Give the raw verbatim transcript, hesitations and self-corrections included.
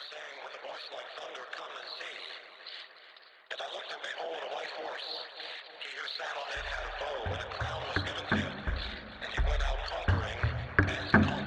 saying with a voice like thunder, "Come and see." And I looked, and behold, a white horse. He who sat on it had a bow, and a crown was given to him. And he went out conquering and conquering.